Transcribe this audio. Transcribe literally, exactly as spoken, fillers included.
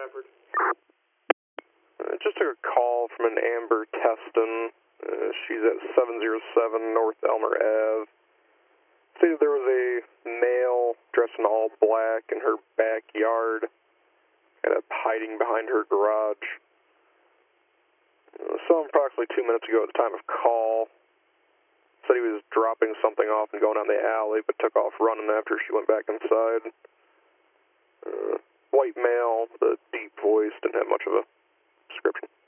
Stafford. Uh, just took a call from an Amber Teston. Uh, she's at seven oh seven North Elmer Ave. Stated there was a male dressed in all black in her backyard, kind of hiding behind her garage. Uh, saw him approximately two minutes ago at the time of call. Said he was dropping something off and going down the alley, but took off running after she went back inside. Uh, white male, with a deep voice, didn't have much of a description.